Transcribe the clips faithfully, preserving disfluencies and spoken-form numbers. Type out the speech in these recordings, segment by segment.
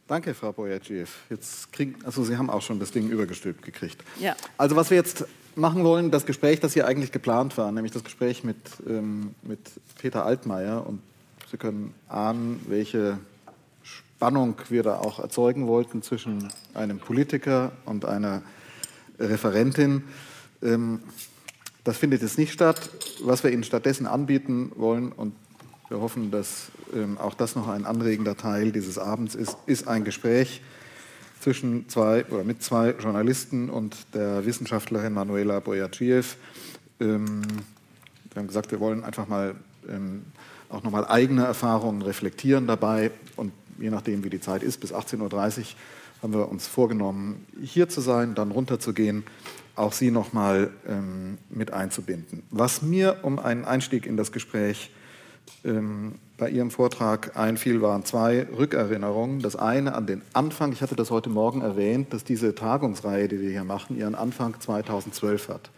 Danke, Frau Boyadjiv. Jetzt kriegen, also Sie haben auch schon das Ding übergestülpt gekriegt. Ja. Also was wir jetzt machen wollen, das Gespräch, das hier eigentlich geplant war, nämlich das Gespräch mit, ähm, mit Peter Altmaier. Und Sie können ahnen, welche Spannung wir da auch erzeugen wollten zwischen einem Politiker und einer Referentin. Ähm, das findet jetzt nicht statt. Was wir Ihnen stattdessen anbieten wollen, und wir hoffen, dass ähm, auch das noch ein anregender Teil dieses Abends ist, ist ein Gespräch zwischen zwei oder mit zwei Journalisten und der Wissenschaftlerin Manuela Boyadjiv. Ähm, wir haben gesagt, wir wollen einfach mal ähm, auch nochmal eigene Erfahrungen reflektieren dabei. Und je nachdem, wie die Zeit ist, bis achtzehn Uhr dreißig haben wir uns vorgenommen, hier zu sein, dann runterzugehen, auch Sie nochmal ähm, mit einzubinden. Was mir um einen Einstieg in das Gespräch ähm, bei Ihrem Vortrag einfiel, waren zwei Rückerinnerungen. Das eine an den Anfang, ich hatte das heute Morgen erwähnt, dass diese Tagungsreihe, die wir hier machen, ihren Anfang zweitausendzwölf hat.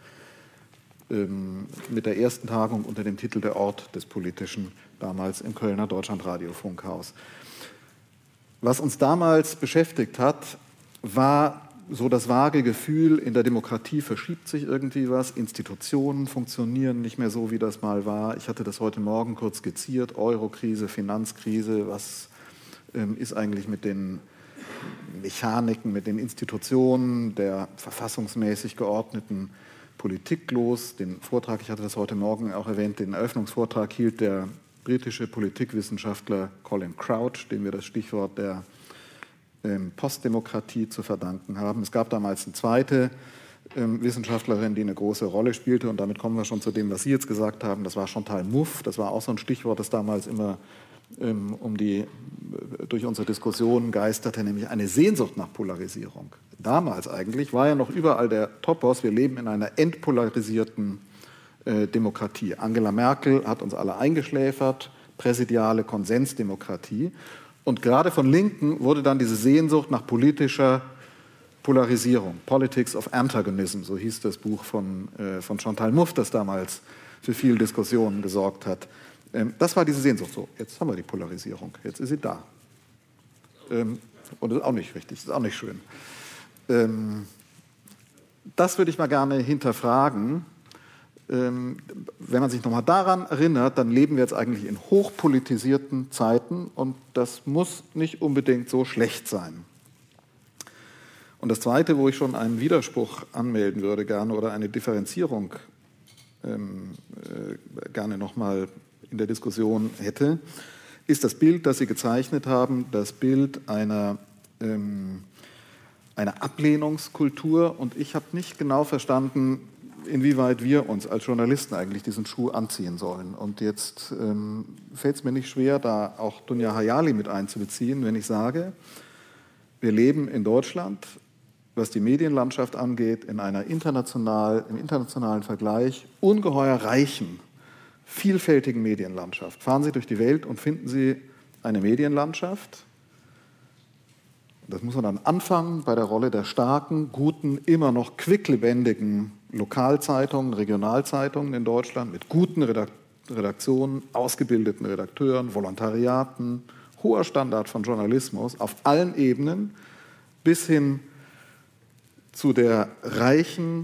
Ähm, mit der ersten Tagung unter dem Titel Der Ort des Politischen, damals im Kölner Deutschlandradio-Funkhaus. Was uns damals beschäftigt hat, war so das vage Gefühl, in der Demokratie verschiebt sich irgendwie was, Institutionen funktionieren nicht mehr so, wie das mal war. Ich hatte das heute Morgen kurz skizziert, Eurokrise, Finanzkrise, was ähm, ist eigentlich mit den Mechaniken, mit den Institutionen der verfassungsmäßig geordneten Politik los. Den Vortrag, ich hatte das heute Morgen auch erwähnt, den Eröffnungsvortrag hielt der britische Politikwissenschaftler Colin Crouch, dem wir das Stichwort der ähm, Postdemokratie zu verdanken haben. Es gab damals eine zweite ähm, Wissenschaftlerin, die eine große Rolle spielte, und damit kommen wir schon zu dem, was Sie jetzt gesagt haben. Das war Chantal Mouffe. Das war auch so ein Stichwort, das damals immer ähm, um die, durch unsere Diskussionen geisterte, nämlich eine Sehnsucht nach Polarisierung. Damals eigentlich war ja noch überall der Topos, wir leben in einer entpolarisierten äh, Demokratie. Angela Merkel hat uns alle eingeschläfert, präsidiale Konsensdemokratie. Und gerade von Linken wurde dann diese Sehnsucht nach politischer Polarisierung, Politics of Antagonism, so hieß das Buch von, äh, von Chantal Mouffe, das damals für viele Diskussionen gesorgt hat. Ähm, das war diese Sehnsucht. So, jetzt haben wir die Polarisierung, jetzt ist sie da. Ähm, und das ist auch nicht richtig, das ist auch nicht schön. Ähm, das würde ich mal gerne hinterfragen. Ähm, wenn man sich nochmal daran erinnert, dann leben wir jetzt eigentlich in hochpolitisierten Zeiten, und das muss nicht unbedingt so schlecht sein. Und das Zweite, wo ich schon einen Widerspruch anmelden würde gerne oder eine Differenzierung ähm, äh, gerne nochmal in der Diskussion hätte, ist das Bild, das Sie gezeichnet haben, das Bild einer, ähm, einer Ablehnungskultur. Und ich habe nicht genau verstanden, inwieweit wir uns als Journalisten eigentlich diesen Schuh anziehen sollen. Und jetzt ähm, fällt es mir nicht schwer, da auch Dunja Hayali mit einzubeziehen, wenn ich sage, wir leben in Deutschland, was die Medienlandschaft angeht, in einer international, im internationalen Vergleich ungeheuer reichen, vielfältigen Medienlandschaft. Fahren Sie durch die Welt und finden Sie eine Medienlandschaft. Das muss man dann anfangen bei der Rolle der starken, guten, immer noch quicklebendigen Lokalzeitungen, Regionalzeitungen in Deutschland mit guten Redaktionen, ausgebildeten Redakteuren, Volontariaten, hoher Standard von Journalismus auf allen Ebenen bis hin zu der reichen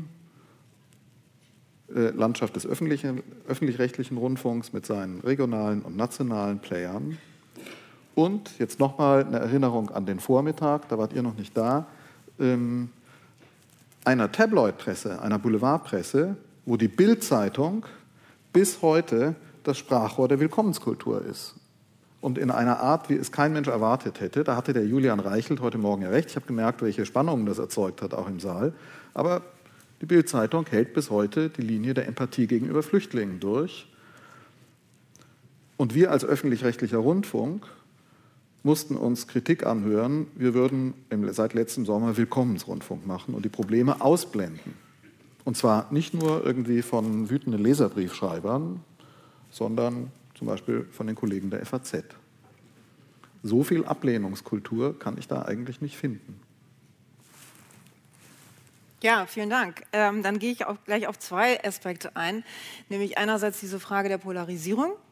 äh, Landschaft des öffentlichen, öffentlich-rechtlichen Rundfunks mit seinen regionalen und nationalen Playern. Und jetzt nochmal eine Erinnerung an den Vormittag, da wart ihr noch nicht da, ähm, einer Tabloidpresse, einer Boulevardpresse, wo die Bild-Zeitung bis heute das Sprachrohr der Willkommenskultur ist. Und in einer Art, wie es kein Mensch erwartet hätte. Da hatte der Julian Reichelt heute Morgen ja recht. Ich habe gemerkt, welche Spannungen das erzeugt hat, auch im Saal. Aber die Bild-Zeitung hält bis heute die Linie der Empathie gegenüber Flüchtlingen durch. Und wir als öffentlich-rechtlicher Rundfunk mussten uns Kritik anhören, wir würden im, seit letztem Sommer Willkommensrundfunk machen und die Probleme ausblenden. Und zwar nicht nur irgendwie von wütenden Leserbriefschreibern, sondern zum Beispiel von den Kollegen der F A Z. So viel Ablehnungskultur kann ich da eigentlich nicht finden. Ja, vielen Dank. Ähm, dann gehe ich auch gleich auf zwei Aspekte ein, nämlich einerseits diese Frage der Polarisierung.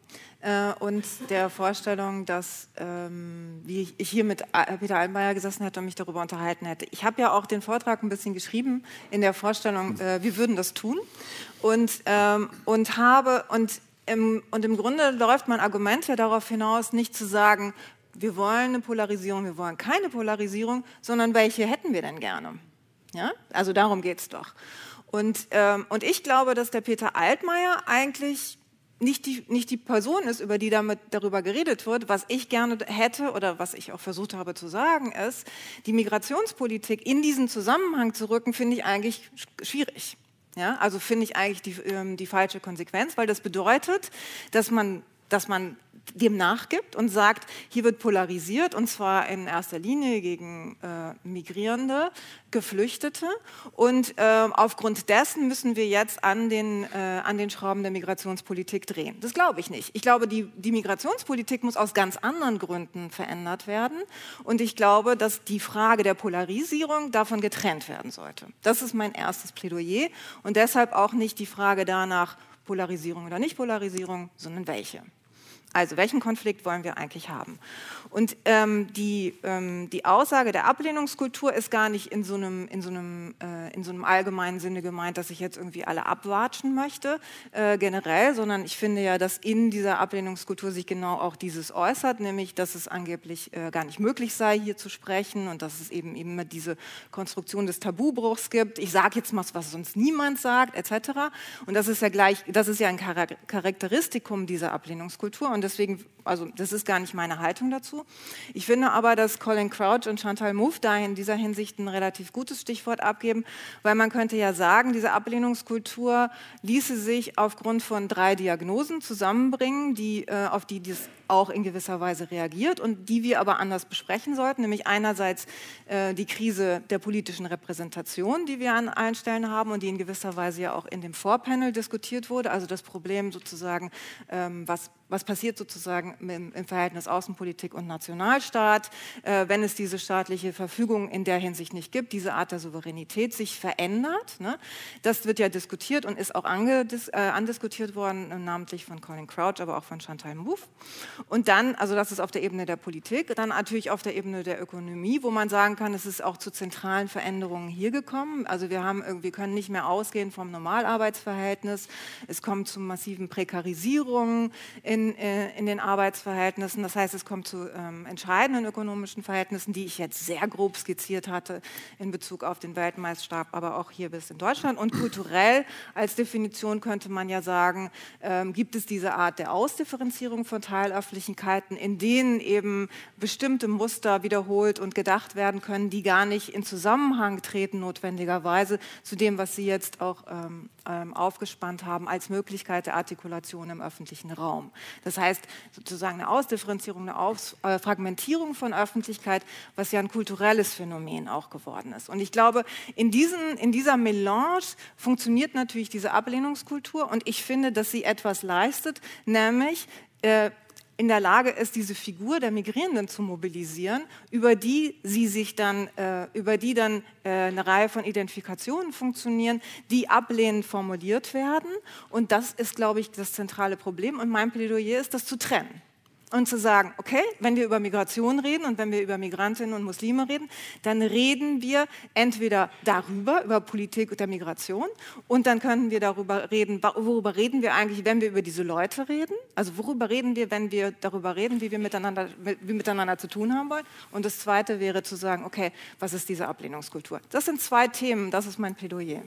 äh, und der Vorstellung, dass ähm, wie ich hier mit Peter Altmaier gesessen hätte und mich darüber unterhalten hätte. Ich habe ja auch den Vortrag ein bisschen geschrieben in der Vorstellung, äh, wir würden das tun und, ähm, und habe und im, und im Grunde läuft mein Argument ja darauf hinaus, nicht zu sagen, wir wollen eine Polarisierung, wir wollen keine Polarisierung, sondern welche hätten wir denn gerne? Ja? Also darum geht es doch. Und, ähm, und ich glaube, dass der Peter Altmaier eigentlich nicht die, nicht die Person ist, über die damit, darüber geredet wird. Was ich gerne hätte oder was ich auch versucht habe zu sagen, ist, die Migrationspolitik in diesen Zusammenhang zu rücken, finde ich eigentlich schwierig. Ja? Also finde ich eigentlich die, ähm, die falsche Konsequenz, weil das bedeutet, dass man, dass man dem nachgibt und sagt, hier wird polarisiert und zwar in erster Linie gegen äh, Migrierende, Geflüchtete und äh, aufgrund dessen müssen wir jetzt an den, äh, an den Schrauben der Migrationspolitik drehen. Das glaube ich nicht. Ich glaube, die, die Migrationspolitik muss aus ganz anderen Gründen verändert werden und ich glaube, dass die Frage der Polarisierung davon getrennt werden sollte. Das ist mein erstes Plädoyer und deshalb auch nicht die Frage danach, Polarisierung oder Nicht-Polarisierung, sondern welche. Also welchen Konflikt wollen wir eigentlich haben? Und ähm, die, ähm, die Aussage der Ablehnungskultur ist gar nicht in so einem, in so einem, äh, in so einem allgemeinen Sinne gemeint, dass ich jetzt irgendwie alle abwatschen möchte, äh, generell, sondern ich finde ja, dass in dieser Ablehnungskultur sich genau auch dieses äußert, nämlich, dass es angeblich äh, gar nicht möglich sei, hier zu sprechen und dass es eben immer diese Konstruktion des Tabubruchs gibt. Ich sage jetzt mal, was sonst niemand sagt, et cetera. Und das ist ja gleich, das ist ja ein Charakteristikum dieser Ablehnungskultur und deswegen, also das ist gar nicht meine Haltung dazu. Ich finde aber, dass Colin Crouch und Chantal Mouffe da in dieser Hinsicht ein relativ gutes Stichwort abgeben, weil man könnte ja sagen, diese Ablehnungskultur ließe sich aufgrund von drei Diagnosen zusammenbringen, die, äh, auf die das auch in gewisser Weise reagiert und die wir aber anders besprechen sollten, nämlich einerseits äh, die Krise der politischen Repräsentation, die wir an allen Stellen haben und die in gewisser Weise ja auch in dem Vorpanel diskutiert wurde, also das Problem sozusagen, ähm, was, was passiert sozusagen im, im Verhältnis Außenpolitik und Nationalstaat, äh, wenn es diese staatliche Verfügung in der Hinsicht nicht gibt, diese Art der Souveränität sich verändert. Ne? Das wird ja diskutiert und ist auch angedis, äh, andiskutiert worden, äh, namentlich von Colin Crouch, aber auch von Chantal Mouffe. Und dann, also das ist auf der Ebene der Politik, dann natürlich auf der Ebene der Ökonomie, wo man sagen kann, es ist auch zu zentralen Veränderungen hier gekommen. Also wir haben, wir können nicht mehr ausgehen vom Normalarbeitsverhältnis. Es kommt zu massiven Prekarisierungen in, in den Arbeitsverhältnissen. Das heißt, es kommt zu ähm, entscheidenden ökonomischen Verhältnissen, die ich jetzt sehr grob skizziert hatte in Bezug auf den Weltmaßstab, aber auch hier bis in Deutschland. Und kulturell als Definition könnte man ja sagen, ähm, gibt es diese Art der Ausdifferenzierung von Teilöffentlichkeiten, in denen eben bestimmte Muster wiederholt und gedacht werden können, die gar nicht in Zusammenhang treten notwendigerweise zu dem, was Sie jetzt auch ähm, ähm, aufgespannt haben als Möglichkeit der Artikulation im öffentlichen Raum. Das heißt sozusagen eine Ausdifferenzierung, eine Aus, äh, Fragmentierung von Öffentlichkeit, was ja ein kulturelles Phänomen auch geworden ist. Und ich glaube, in, diesen, in dieser Melange funktioniert natürlich diese Ablehnungskultur und ich finde, dass sie etwas leistet, nämlich äh, in der Lage ist, diese Figur der Migrierenden zu mobilisieren, über die sie sich dann, äh, über die dann äh, eine Reihe von Identifikationen funktionieren, die ablehnend formuliert werden. Und das ist, glaube ich, das zentrale Problem. Und mein Plädoyer ist, das zu trennen. Und zu sagen, okay, wenn wir über Migration reden und wenn wir über Migrantinnen und Muslime reden, dann reden wir entweder darüber, über Politik der Migration, und dann können wir darüber reden, worüber reden wir eigentlich, wenn wir über diese Leute reden, also worüber reden wir, wenn wir darüber reden, wie wir miteinander, wie wir miteinander zu tun haben wollen. Und das Zweite wäre zu sagen, okay, was ist diese Ablehnungskultur? Das sind zwei Themen, das ist mein Plädoyer.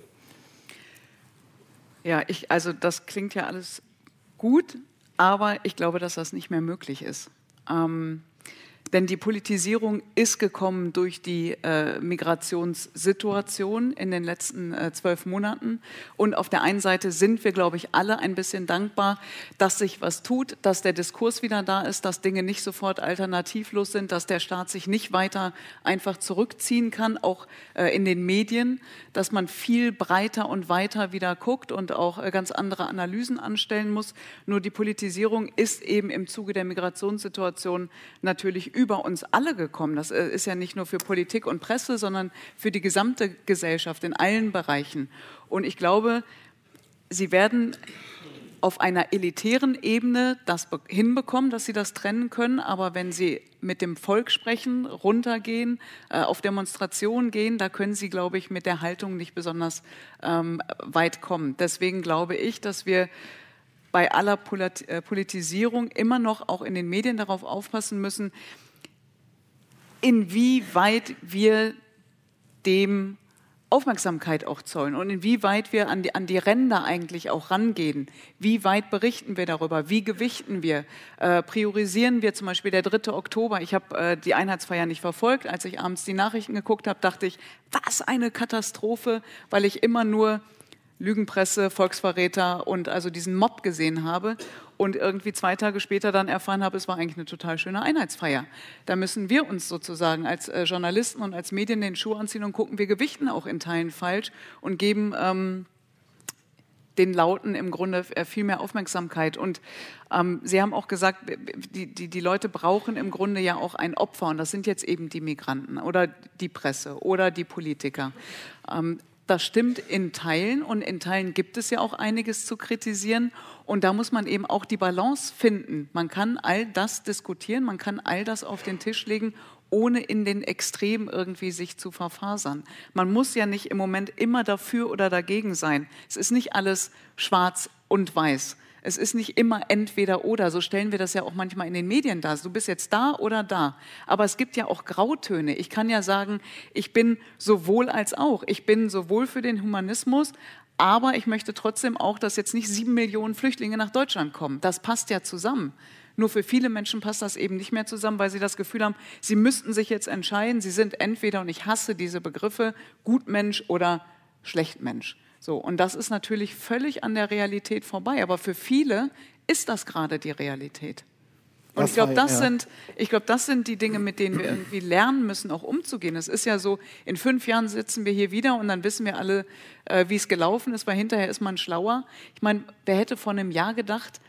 Ja, ich, also das klingt ja alles gut, aber ich glaube, dass das nicht mehr möglich ist. Ähm, denn die Politisierung ist gekommen durch die äh, Migrationssituation in den letzten äh, zwölf Monaten. Und auf der einen Seite sind wir, glaube ich, alle ein bisschen dankbar, dass sich was tut, dass der Diskurs wieder da ist, dass Dinge nicht sofort alternativlos sind, dass der Staat sich nicht weiter einfach zurückziehen kann, auch äh, in den Medien, dass man viel breiter und weiter wieder guckt und auch äh, ganz andere Analysen anstellen muss. Nur die Politisierung ist eben im Zuge der Migrationssituation natürlich über uns alle gekommen. Das ist ja nicht nur für Politik und Presse, sondern für die gesamte Gesellschaft in allen Bereichen. Und ich glaube, Sie werden auf einer elitären Ebene das hinbekommen, dass sie das trennen können. Aber wenn sie mit dem Volk sprechen, runtergehen, äh, auf Demonstrationen gehen, da können sie, glaube ich, mit der Haltung nicht besonders ähm, weit kommen. Deswegen glaube ich, dass wir bei aller Politisierung immer noch auch in den Medien darauf aufpassen müssen, inwieweit wir dem Aufmerksamkeit auch zollen und inwieweit wir an die, an die Ränder eigentlich auch rangehen. Wie weit berichten wir darüber? Wie gewichten wir? Äh, priorisieren wir zum Beispiel der dritte Oktober? Ich habe äh, die Einheitsfeier nicht verfolgt. Als ich abends die Nachrichten geguckt habe, dachte ich, was eine Katastrophe, weil ich immer nur Lügenpresse, Volksverräter und also diesen Mob gesehen habe und irgendwie zwei Tage später dann erfahren habe, es war eigentlich eine total schöne Einheitsfeier. Da müssen wir uns sozusagen als äh, Journalisten und als Medien den Schuh anziehen und gucken, wir gewichten auch in Teilen falsch und geben ähm, den Lauten im Grunde viel mehr Aufmerksamkeit. Und ähm, Sie haben auch gesagt, die, die, die Leute brauchen im Grunde ja auch ein Opfer und das sind jetzt eben die Migranten oder die Presse oder die Politiker. Ähm, Das stimmt in Teilen und in Teilen gibt es ja auch einiges zu kritisieren und da muss man eben auch die Balance finden. Man kann all das diskutieren, man kann all das auf den Tisch legen, ohne in den Extremen irgendwie sich zu verfasern. Man muss ja nicht im Moment immer dafür oder dagegen sein. Es ist nicht alles schwarz und weiß. Es ist nicht immer entweder oder, so stellen wir das ja auch manchmal in den Medien dar. Du bist jetzt da oder da. Aber es gibt ja auch Grautöne. Ich kann ja sagen, ich bin sowohl als auch. Ich bin sowohl für den Humanismus, aber ich möchte trotzdem auch, dass jetzt nicht sieben Millionen Flüchtlinge nach Deutschland kommen. Das passt ja zusammen. Nur für viele Menschen passt das eben nicht mehr zusammen, weil sie das Gefühl haben, sie müssten sich jetzt entscheiden. Sie sind entweder, und ich hasse diese Begriffe, Gutmensch oder Schlechtmensch. So, und das ist natürlich völlig an der Realität vorbei. Aber für viele ist das gerade die Realität. Und ich glaube, das, ja. ich glaub, das sind die Dinge, mit denen wir irgendwie lernen müssen, auch umzugehen. Es ist ja so, in fünf Jahren sitzen wir hier wieder und dann wissen wir alle, äh, wie es gelaufen ist, weil hinterher ist man schlauer. Ich meine, wer hätte vor einem Jahr gedacht,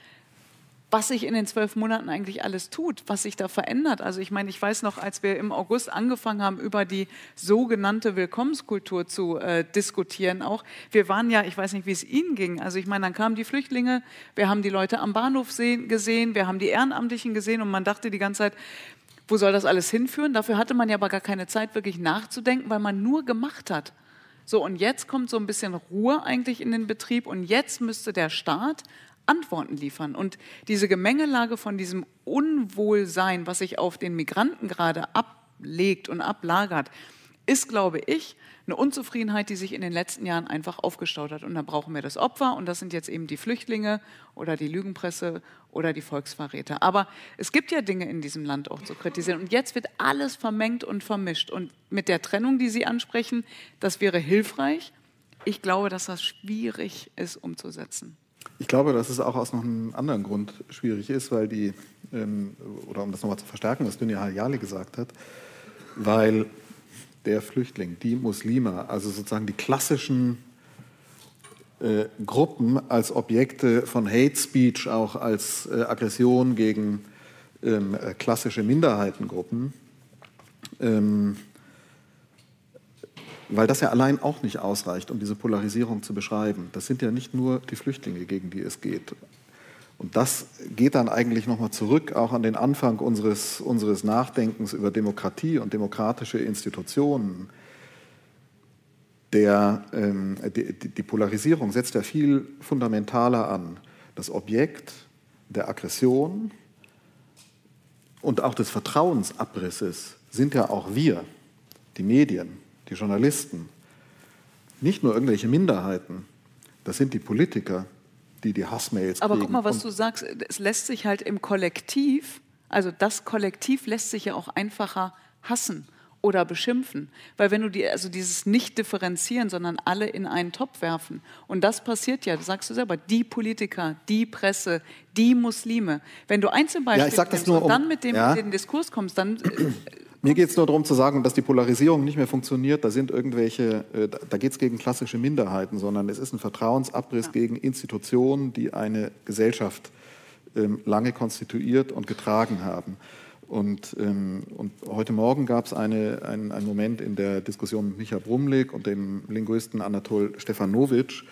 was sich in den zwölf Monaten eigentlich alles tut, was sich da verändert. Also ich meine, ich weiß noch, als wir im August angefangen haben, über die sogenannte Willkommenskultur zu äh, diskutieren auch, wir waren ja, ich weiß nicht, wie es Ihnen ging, also ich meine, dann kamen die Flüchtlinge, wir haben die Leute am Bahnhof sehen, gesehen, wir haben die Ehrenamtlichen gesehen und man dachte die ganze Zeit, wo soll das alles hinführen? Dafür hatte man ja aber gar keine Zeit, wirklich nachzudenken, weil man nur gemacht hat. So, und jetzt kommt so ein bisschen Ruhe eigentlich in den Betrieb und jetzt müsste der Staat Antworten liefern. Und diese Gemengelage von diesem Unwohlsein, was sich auf den Migranten gerade ablegt und ablagert, ist, glaube ich, eine Unzufriedenheit, die sich in den letzten Jahren einfach aufgestaut hat. Und da brauchen wir das Opfer und das sind jetzt eben die Flüchtlinge oder die Lügenpresse oder die Volksverräter. Aber es gibt ja Dinge in diesem Land auch zu kritisieren. Und jetzt wird alles vermengt und vermischt. Und mit der Trennung, die Sie ansprechen, das wäre hilfreich. Ich glaube, dass das schwierig ist umzusetzen. Ich glaube, dass es auch aus noch einem anderen Grund schwierig ist, weil die, ähm, oder um das nochmal zu verstärken, was Dunja Hayali gesagt hat, weil der Flüchtling, die Muslime, also sozusagen die klassischen äh, Gruppen als Objekte von Hate Speech, auch als äh, Aggression gegen ähm, äh, klassische Minderheitengruppen, ähm, weil das ja allein auch nicht ausreicht, um diese Polarisierung zu beschreiben. Das sind ja nicht nur die Flüchtlinge, gegen die es geht. Und das geht dann eigentlich nochmal zurück, auch an den Anfang unseres, unseres Nachdenkens über Demokratie und demokratische Institutionen. Der, ähm, die, die Polarisierung setzt ja viel fundamentaler an. Das Objekt der Aggression und auch des Vertrauensabrisses sind ja auch wir, die Medien, die Journalisten, nicht nur irgendwelche Minderheiten, das sind die Politiker, die die Hassmails kriegen. Aber guck mal, was du sagst, es lässt sich halt im Kollektiv, also das Kollektiv lässt sich ja auch einfacher hassen oder beschimpfen, weil wenn du die, also dieses nicht differenzieren, sondern alle in einen Topf werfen und das passiert ja, das sagst du selber, die Politiker, die Presse, die Muslime, wenn du Einzelbeispiele ja, ich sag das nimmst nur, und um, dann mit dem ja. in den Diskurs kommst, dann Mir geht es nur darum zu sagen, dass die Polarisierung nicht mehr funktioniert. Da sind irgendwelche, äh, da geht es gegen klassische Minderheiten, sondern es ist ein Vertrauensabriss ja. gegen Institutionen, die eine Gesellschaft ähm, lange konstituiert und getragen haben. Und, ähm, und heute Morgen gab es eine, ein, einen Moment in der Diskussion mit Micha Brumlik und dem Linguisten Anatol Stefanovic,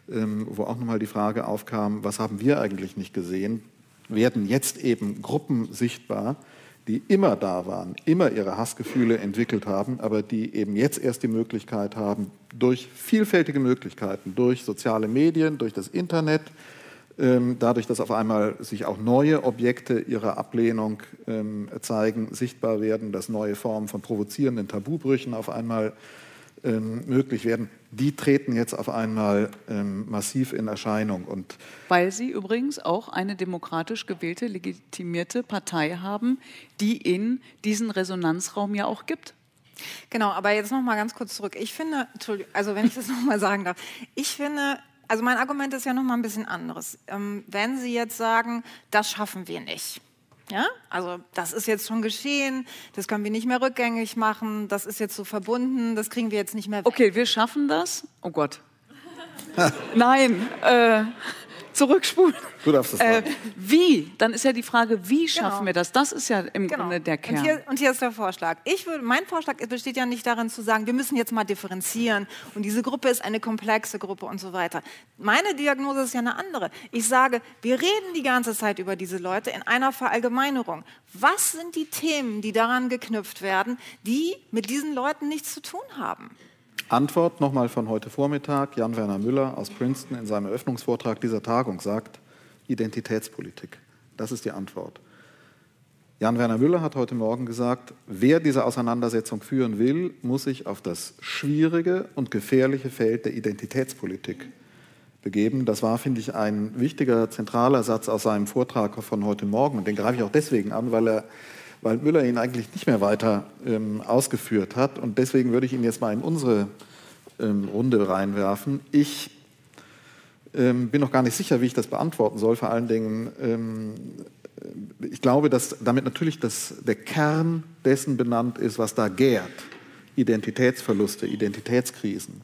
ähm, wo auch nochmal die Frage aufkam, was haben wir eigentlich nicht gesehen, werden jetzt eben Gruppen sichtbar, die immer da waren, immer ihre Hassgefühle entwickelt haben, aber die eben jetzt erst die Möglichkeit haben, durch vielfältige Möglichkeiten, durch soziale Medien, durch das Internet, ähm, dadurch, dass auf einmal sich auch neue Objekte ihrer Ablehnung ähm, zeigen, sichtbar werden, dass neue Formen von provozierenden Tabubrüchen auf einmal ähm, möglich werden, die treten jetzt auf einmal ähm, massiv in Erscheinung. Und weil sie übrigens auch eine demokratisch gewählte, legitimierte Partei haben, die in diesen Resonanzraum ja auch gibt. Genau, aber jetzt noch mal ganz kurz zurück. Ich finde, Entschuldigung, also wenn ich das noch mal sagen darf, ich finde, also mein Argument ist ja noch mal ein bisschen anderes. Ähm, wenn Sie jetzt sagen, das schaffen wir nicht. Ja, also das ist jetzt schon geschehen, das können wir nicht mehr rückgängig machen, das ist jetzt so verbunden, das kriegen wir jetzt nicht mehr weg. Okay, wir schaffen das. Oh Gott. Nein, äh, zurückspulen. Du darfst das äh, sagen. Wie? Dann ist ja die Frage, wie schaffen Genau. wir das? Das ist ja im Genau. Grunde der Kern. Und hier, und hier ist der Vorschlag. Ich würde, mein Vorschlag besteht ja nicht darin zu sagen, wir müssen jetzt mal differenzieren und diese Gruppe ist eine komplexe Gruppe und so weiter. Meine Diagnose ist ja eine andere. Ich sage, wir reden die ganze Zeit über diese Leute in einer Verallgemeinerung. Was sind die Themen, die daran geknüpft werden, die mit diesen Leuten nichts zu tun haben? Antwort nochmal von heute Vormittag. Jan-Werner Müller aus Princeton in seinem Eröffnungsvortrag dieser Tagung sagt, Identitätspolitik. Das ist die Antwort. Jan-Werner Müller hat heute Morgen gesagt, wer diese Auseinandersetzung führen will, muss sich auf das schwierige und gefährliche Feld der Identitätspolitik begeben. Das war, finde ich, ein wichtiger, zentraler Satz aus seinem Vortrag von heute Morgen. Und den greife ich auch deswegen an, weil er weil Müller ihn eigentlich nicht mehr weiter ähm, ausgeführt hat. Und deswegen würde ich ihn jetzt mal in unsere ähm, Runde reinwerfen. Ich ähm, bin noch gar nicht sicher, wie ich das beantworten soll. Vor allen Dingen, ähm, ich glaube, dass damit natürlich das, der Kern dessen benannt ist, was da gärt. Identitätsverluste, Identitätskrisen.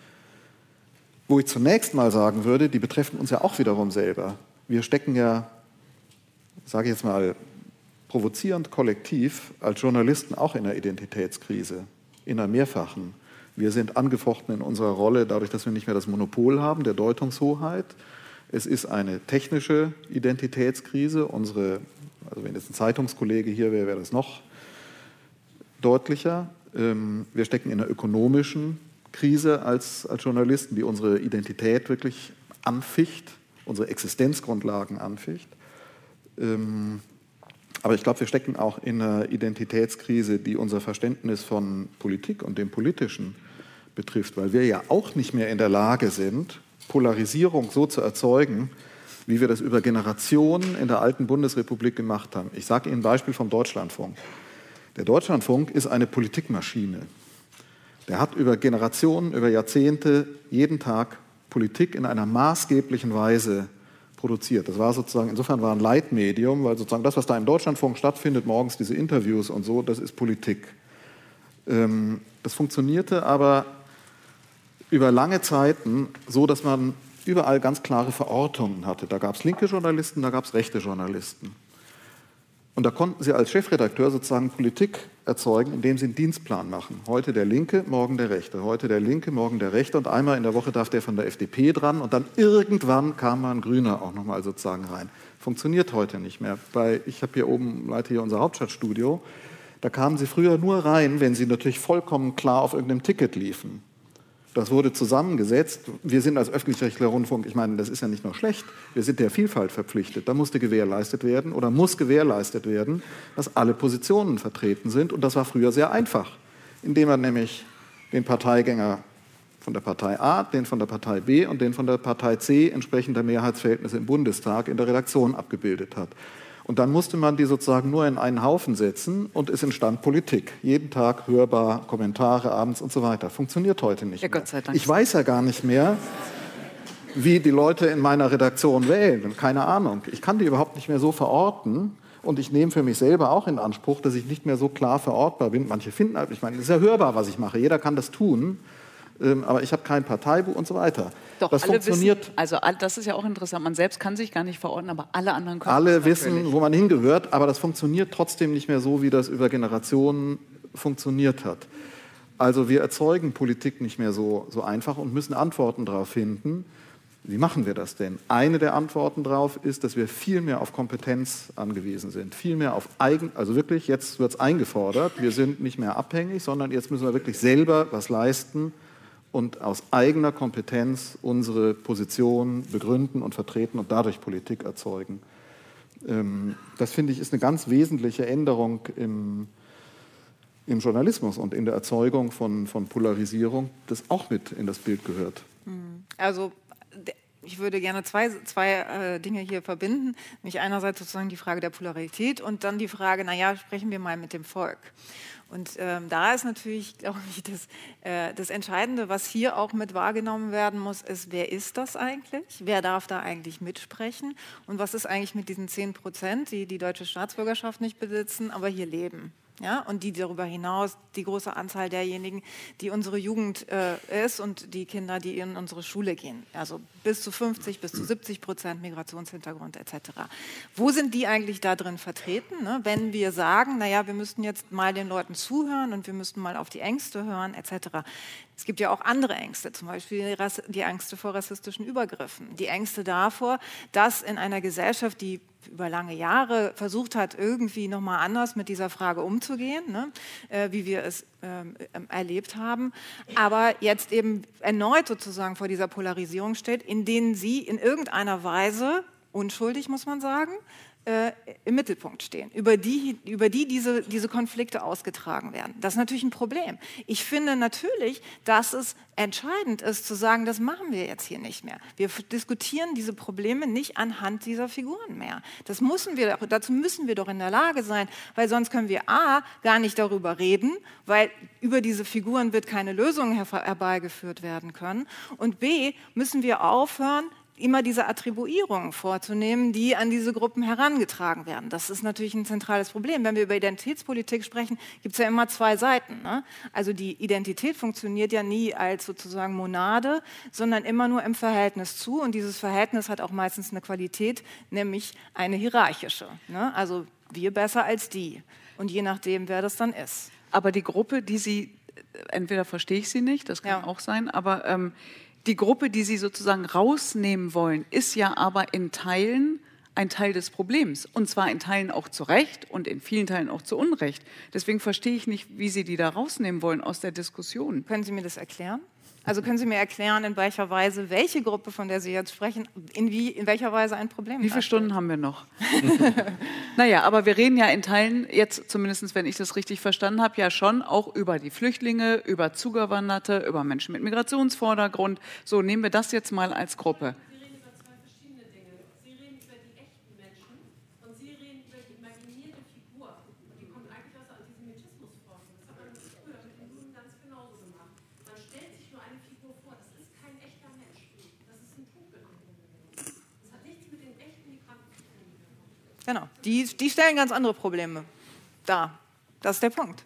Wo ich zunächst mal sagen würde, die betreffen uns ja auch wiederum selber. Wir stecken ja, sage ich jetzt mal, provozierend kollektiv als Journalisten auch in einer Identitätskrise, in einer mehrfachen. Wir sind angefochten in unserer Rolle, dadurch, dass wir nicht mehr das Monopol haben der Deutungshoheit. Es ist eine technische Identitätskrise. Unsere, also wenn jetzt ein Zeitungskollege hier wäre, wäre das noch deutlicher. Wir stecken in einer ökonomischen Krise als, als Journalisten, die unsere Identität wirklich anficht, unsere Existenzgrundlagen anficht. Aber ich glaube, wir stecken auch in einer Identitätskrise, die unser Verständnis von Politik und dem Politischen betrifft, weil wir ja auch nicht mehr in der Lage sind, Polarisierung so zu erzeugen, wie wir das über Generationen in der alten Bundesrepublik gemacht haben. Ich sage Ihnen ein Beispiel vom Deutschlandfunk. Der Deutschlandfunk ist eine Politikmaschine. Der hat über Generationen, über Jahrzehnte jeden Tag Politik in einer maßgeblichen Weise produziert. Das war sozusagen, insofern war ein Leitmedium, weil sozusagen das, was da im Deutschlandfunk stattfindet, morgens diese Interviews und so, das ist Politik. Ähm, das funktionierte aber über lange Zeiten so, dass man überall ganz klare Verortungen hatte. Da gab es linke Journalisten, da gab es rechte Journalisten. Und da konnten Sie als Chefredakteur sozusagen Politik erzeugen, indem Sie einen Dienstplan machen. Heute der Linke, morgen der Rechte. Heute der Linke, morgen der Rechte. Und einmal in der Woche darf der von der F D P dran. Und dann irgendwann kam mal ein Grüner auch nochmal sozusagen rein. Funktioniert heute nicht mehr. Bei, ich habe hier oben, leite hier unser Hauptstadtstudio. Da kamen Sie früher nur rein, wenn Sie natürlich vollkommen klar auf irgendeinem Ticket liefen. Das wurde zusammengesetzt. Wir sind als öffentlich-rechtlicher Rundfunk, ich meine, das ist ja nicht nur schlecht, wir sind der Vielfalt verpflichtet. Da musste gewährleistet werden oder muss gewährleistet werden, dass alle Positionen vertreten sind. Und das war früher sehr einfach, indem man nämlich den Parteigänger von der Partei A, den von der Partei B und den von der Partei C entsprechend der Mehrheitsverhältnisse im Bundestag in der Redaktion abgebildet hat. Und dann musste man die sozusagen nur in einen Haufen setzen und es entstand Politik. Jeden Tag hörbar, Kommentare abends und so weiter. Funktioniert heute nicht ja, mehr. Gott sei Dank. Ich weiß ja gar nicht mehr, wie die Leute in meiner Redaktion wählen. Keine Ahnung. Ich kann die überhaupt nicht mehr so verorten. Und ich nehme für mich selber auch in Anspruch, dass ich nicht mehr so klar verortbar bin. Manche finden, ich meine, es ist ja hörbar, was ich mache. Jeder kann das tun. Aber ich habe kein Parteibuch und so weiter. Doch, das alle funktioniert. Wissen, also das ist ja auch interessant. Man selbst kann sich gar nicht verorten, aber alle anderen können. Alle wissen, wo man hingehört, aber das funktioniert trotzdem nicht mehr so, wie das über Generationen funktioniert hat. Also wir erzeugen Politik nicht mehr so, so einfach und müssen Antworten darauf finden. Wie machen wir das denn? Eine der Antworten darauf ist, dass wir viel mehr auf Kompetenz angewiesen sind, viel mehr auf Eigen, also wirklich, jetzt wird es eingefordert, wir sind nicht mehr abhängig, sondern jetzt müssen wir wirklich selber was leisten und aus eigener Kompetenz unsere Position begründen und vertreten und dadurch Politik erzeugen. Das, finde ich, ist eine ganz wesentliche Änderung im, im Journalismus und in der Erzeugung von, von Polarisierung, das auch mit in das Bild gehört. Also ich würde gerne zwei, zwei äh, Dinge hier verbinden, nämlich einerseits sozusagen die Frage der Polarität und dann die Frage, naja, sprechen wir mal mit dem Volk. Und ähm, da ist natürlich, glaube ich, das, äh, das Entscheidende, was hier auch mit wahrgenommen werden muss, ist, wer ist das eigentlich? Wer darf da eigentlich mitsprechen? Und was ist eigentlich mit diesen zehn Prozent, die die deutsche Staatsbürgerschaft nicht besitzen, aber hier leben? Ja, und die darüber hinaus, die große Anzahl derjenigen, die unsere Jugend äh, ist und die Kinder, die in unsere Schule gehen. Also bis zu fünfzig, bis zu siebzig Prozent Migrationshintergrund et cetera. Wo sind die eigentlich da drin vertreten? Ne? Wenn wir sagen, naja, wir müssten jetzt mal den Leuten zuhören und wir müssten mal auf die Ängste hören et cetera. Es gibt ja auch andere Ängste, zum Beispiel die Ängste vor rassistischen Übergriffen, die Ängste davor, dass in einer Gesellschaft, die über lange Jahre versucht hat, irgendwie nochmal anders mit dieser Frage umzugehen, ne, äh, wie wir es ähm, erlebt haben, aber jetzt eben erneut sozusagen vor dieser Polarisierung steht, in denen sie in irgendeiner Weise, unschuldig muss man sagen, Äh, im Mittelpunkt stehen, über die, über die diese, diese Konflikte ausgetragen werden. Das ist natürlich ein Problem. Ich finde natürlich, dass es entscheidend ist, zu sagen, das machen wir jetzt hier nicht mehr. Wir diskutieren diese Probleme nicht anhand dieser Figuren mehr. Das müssen wir, dazu müssen wir doch in der Lage sein, weil sonst können wir a. gar nicht darüber reden, weil über diese Figuren wird keine Lösung her herbeigeführt werden können, und b. müssen wir aufhören, immer diese Attribuierungen vorzunehmen, die an diese Gruppen herangetragen werden. Das ist natürlich ein zentrales Problem. Wenn wir über Identitätspolitik sprechen, gibt es ja immer zwei Seiten. Ne? Also die Identität funktioniert ja nie als sozusagen Monade, sondern immer nur im Verhältnis zu. Und dieses Verhältnis hat auch meistens eine Qualität, nämlich eine hierarchische. Ne? Also wir besser als die. Und je nachdem, wer das dann ist. Aber die Gruppe, die Sie, entweder verstehe ich sie nicht, das kann ja auch sein, aber ähm, die Gruppe, die Sie sozusagen rausnehmen wollen, ist ja aber in Teilen ein Teil des Problems. Und zwar in Teilen auch zu Recht und in vielen Teilen auch zu Unrecht. Deswegen verstehe ich nicht, wie Sie die da rausnehmen wollen aus der Diskussion. Können Sie mir das erklären? Also können Sie mir erklären, in welcher Weise, welche Gruppe, von der Sie jetzt sprechen, in, wie, in welcher Weise ein Problem ist? Wie viele Stunden haben wir noch? Naja, aber wir reden ja in Teilen, jetzt zumindest, wenn ich das richtig verstanden habe, ja schon auch über die Flüchtlinge, über Zugewanderte, über Menschen mit Migrationsvordergrund. So, nehmen wir das jetzt mal als Gruppe. Sie reden über zwei verschiedene Dinge. Sie reden über die echten Menschen und Sie reden über die imaginierte Figur. Die kommt eigentlich aus der Antisemitismusforschung. Das hat man früher mit den Juden ganz genauso gemacht. Man stellt sich nur eine Figur vor. Das ist kein echter Mensch. Das ist ein Trugbild. Das hat nichts mit den echten Migranten zu tun. Genau, die, die stellen ganz andere Probleme dar. Das ist der Punkt.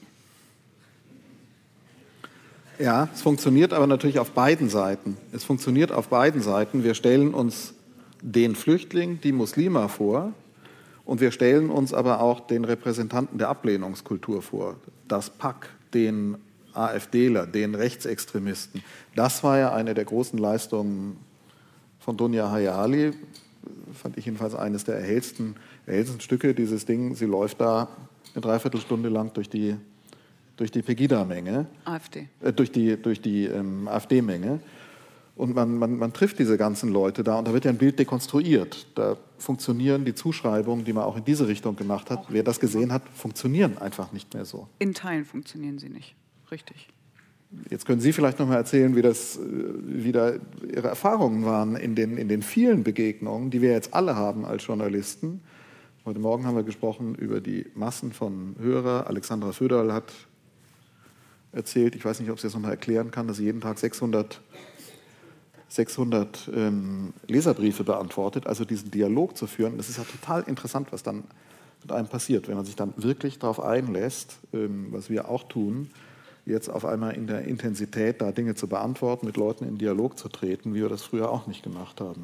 Ja, es funktioniert aber natürlich auf beiden Seiten. Es funktioniert auf beiden Seiten. Wir stellen uns den Flüchtling, die Muslima vor, und wir stellen uns aber auch den Repräsentanten der Ablehnungskultur vor. Das Pack, den AfDler, den Rechtsextremisten. Das war ja eine der großen Leistungen von Dunja Hayali, fand ich jedenfalls eines der erhellsten, erhellsten Stücke, dieses Ding. Sie läuft da eine Dreiviertelstunde lang durch die, durch die Pegida-Menge. AfD. Äh, durch die, durch die ähm, AfD-Menge. Und man, man, man trifft diese ganzen Leute da und da wird ja ein Bild dekonstruiert. Da funktionieren die Zuschreibungen, die man auch in diese Richtung gemacht hat. Wer das gesehen hat, funktionieren einfach nicht mehr so. In Teilen funktionieren sie nicht. Richtig. Jetzt können Sie vielleicht noch mal erzählen, wie das, wie da Ihre Erfahrungen waren in den, in den vielen Begegnungen, die wir jetzt alle haben als Journalisten. Heute Morgen haben wir gesprochen über die Massen von Hörern. Alexandra Föderl hat erzählt, ich weiß nicht, ob sie das noch mal erklären kann, dass sie jeden Tag sechshundert, sechshundert ähm, Leserbriefe beantwortet, also diesen Dialog zu führen. Das ist ja total interessant, was dann mit einem passiert, wenn man sich dann wirklich darauf einlässt, ähm, was wir auch tun, jetzt auf einmal in der Intensität da Dinge zu beantworten, mit Leuten in Dialog zu treten, wie wir das früher auch nicht gemacht haben.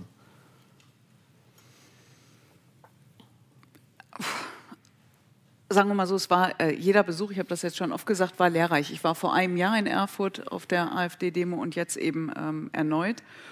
Sagen wir mal so, es war äh, jeder Besuch, ich habe das jetzt schon oft gesagt, war lehrreich. Ich war vor einem Jahr in Erfurt auf der AfD-Demo und jetzt eben ähm, erneut.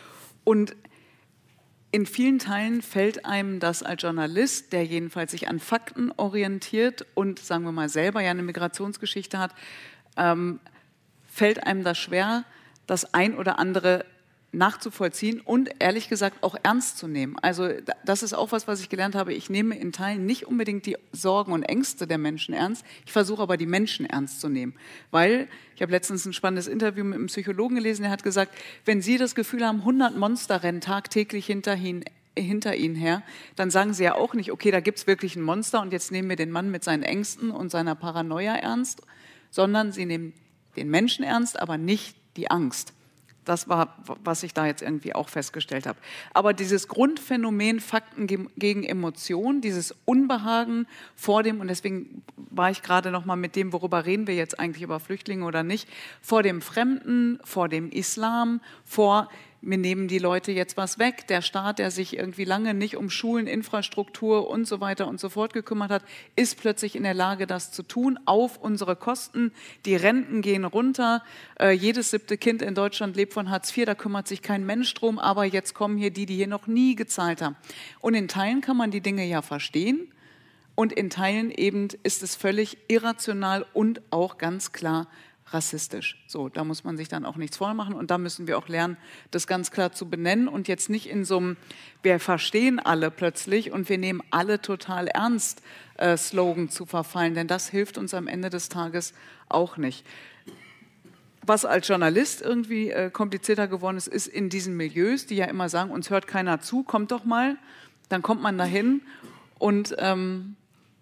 Und in vielen Teilen fällt einem das als Journalist, der jedenfalls sich an Fakten orientiert und, sagen wir mal, selber ja eine Migrationsgeschichte hat, ähm, fällt einem das schwer, das ein oder andere nachzuvollziehen und ehrlich gesagt auch ernst zu nehmen. Also das ist auch was, was ich gelernt habe. Ich nehme in Teilen nicht unbedingt die Sorgen und Ängste der Menschen ernst. Ich versuche aber, die Menschen ernst zu nehmen. Weil, ich habe letztens ein spannendes Interview mit einem Psychologen gelesen, der hat gesagt, wenn Sie das Gefühl haben, hundert Monster rennen tagtäglich hinter Ihnen, hinter Ihnen her, dann sagen Sie ja auch nicht, okay, da gibt es wirklich ein Monster und jetzt nehmen wir den Mann mit seinen Ängsten und seiner Paranoia ernst, sondern Sie nehmen den Menschen ernst, aber nicht die Angst. Das war, was ich da jetzt irgendwie auch festgestellt habe. Aber dieses Grundphänomen Fakten gegen Emotionen, dieses Unbehagen vor dem, und deswegen war ich gerade noch mal mit dem, worüber reden wir jetzt eigentlich, über Flüchtlinge oder nicht, vor dem Fremden, vor dem Islam, vor, wir nehmen die Leute jetzt was weg. Der Staat, der sich irgendwie lange nicht um Schulen, Infrastruktur und so weiter und so fort gekümmert hat, ist plötzlich in der Lage, das zu tun, auf unsere Kosten. Die Renten gehen runter. Äh, jedes siebte Kind in Deutschland lebt von Hartz vier, da kümmert sich kein Mensch drum, aber jetzt kommen hier die, die hier noch nie gezahlt haben. Und in Teilen kann man die Dinge ja verstehen und in Teilen eben ist es völlig irrational und auch ganz klar rassistisch. So, da muss man sich dann auch nichts vormachen und da müssen wir auch lernen, das ganz klar zu benennen und jetzt nicht in so einem, wir verstehen alle plötzlich und wir nehmen alle total ernst, äh, Slogan zu verfallen, denn das hilft uns am Ende des Tages auch nicht. Was als Journalist irgendwie äh, komplizierter geworden ist, ist in diesen Milieus, die ja immer sagen, uns hört keiner zu, kommt doch mal, dann kommt man dahin und ähm,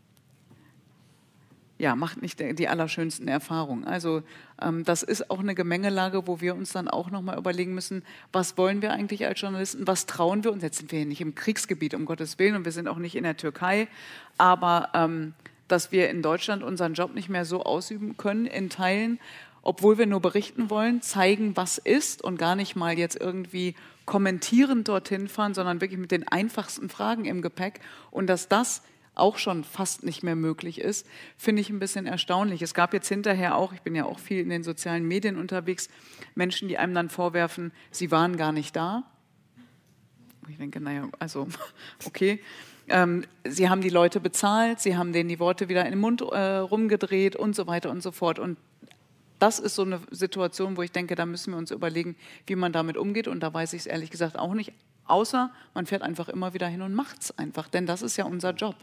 ja, macht nicht die allerschönsten Erfahrungen. Also ähm, das ist auch eine Gemengelage, wo wir uns dann auch nochmal überlegen müssen, was wollen wir eigentlich als Journalisten, was trauen wir uns? Jetzt sind wir hier nicht im Kriegsgebiet, um Gottes Willen, und wir sind auch nicht in der Türkei, aber ähm, dass wir in Deutschland unseren Job nicht mehr so ausüben können in Teilen, obwohl wir nur berichten wollen, zeigen, was ist und gar nicht mal jetzt irgendwie kommentierend dorthin fahren, sondern wirklich mit den einfachsten Fragen im Gepäck und dass das auch schon fast nicht mehr möglich ist, finde ich ein bisschen erstaunlich. Es gab jetzt hinterher auch, ich bin ja auch viel in den sozialen Medien unterwegs, Menschen, die einem dann vorwerfen, sie waren gar nicht da. Ich denke, naja, also okay. Ähm, sie haben die Leute bezahlt, sie haben denen die Worte wieder in den Mund äh, rumgedreht und so weiter und so fort. Und das ist so eine Situation, wo ich denke, da müssen wir uns überlegen, wie man damit umgeht. Und da weiß ich es ehrlich gesagt auch nicht. Außer man fährt einfach immer wieder hin und macht es einfach. Denn das ist ja unser Job.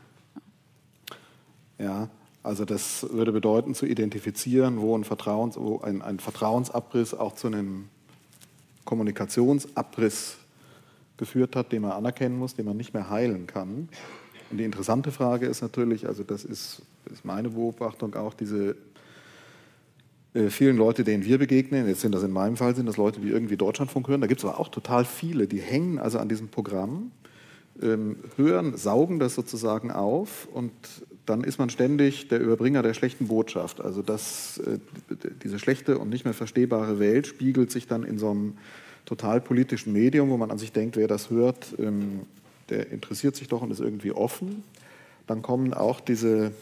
Ja, also das würde bedeuten, zu identifizieren, wo ein, Vertrauens, wo ein, ein Vertrauensabriss auch zu einem Kommunikationsabriss geführt hat, den man anerkennen muss, den man nicht mehr heilen kann. Und die interessante Frage ist natürlich, also das ist, das ist meine Beobachtung auch, diese äh, vielen Leute, denen wir begegnen, jetzt sind das in meinem Fall, sind das Leute, die irgendwie Deutschlandfunk hören, da gibt es aber auch total viele, die hängen also an diesem Programm, ähm, hören, saugen das sozusagen auf und dann ist man ständig der Überbringer der schlechten Botschaft. Also das, äh, diese schlechte und nicht mehr verstehbare Welt spiegelt sich dann in so einem total politischen Medium, wo man an sich denkt, wer das hört, ähm, der interessiert sich doch und ist irgendwie offen. Dann kommen auch diese,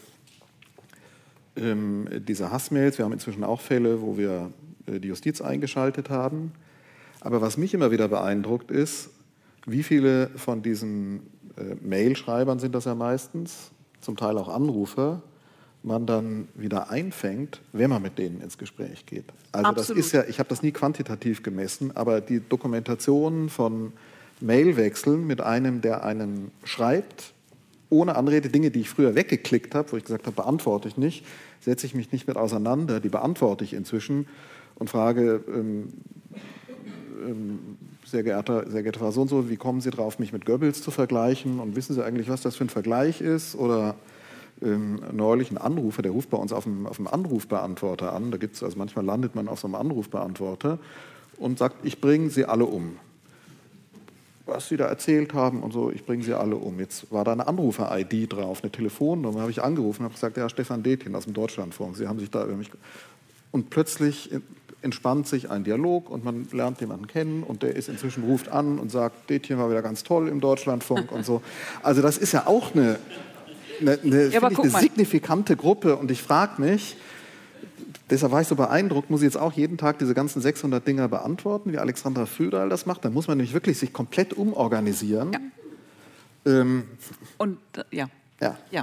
ähm, diese Hassmails. Wir haben inzwischen auch Fälle, wo wir äh, die Justiz eingeschaltet haben. Aber was mich immer wieder beeindruckt ist, wie viele von diesen äh, Mailschreibern sind das ja meistens, zum Teil auch Anrufer, man dann wieder einfängt, wenn man mit denen ins Gespräch geht. Also Absolut. Das ist ja, ich habe das nie quantitativ gemessen, aber die Dokumentation von Mailwechseln mit einem, der einen schreibt, ohne Anrede, Dinge, die ich früher weggeklickt habe, wo ich gesagt habe, beantworte ich nicht, setze ich mich nicht mit auseinander, die beantworte ich inzwischen und frage, ähm, ähm, sehr geehrter, sehr geehrte Frau so und so, wie kommen Sie drauf, mich mit Goebbels zu vergleichen und wissen Sie eigentlich, was das für ein Vergleich ist? Oder ähm, neulich ein Anrufer, der ruft bei uns auf dem, auf dem Anrufbeantworter an, da gibt's, also manchmal landet man auf so einem Anrufbeantworter und sagt, ich bringe Sie alle um. Was Sie da erzählt haben und so, ich bringe Sie alle um. Jetzt war da eine Anrufer-I D drauf, eine Telefonnummer, habe ich angerufen und habe gesagt, ja, Stefan Detjen aus dem Deutschlandfunk, Sie haben sich da über mich... Und plötzlich entspannt sich ein Dialog und man lernt jemanden kennen und der ist inzwischen, ruft an und sagt, Detjen war wieder ganz toll im Deutschlandfunk und so. Also das ist ja auch eine, eine, eine, ja, ich, eine signifikante Gruppe und ich frage mich, deshalb war ich so beeindruckt, muss ich jetzt auch jeden Tag diese ganzen sechshundert Dinger beantworten, wie Alexandra Föderl das macht. Da muss man nämlich wirklich sich komplett umorganisieren. Ja. Ähm, Und äh, ja. ja. ja.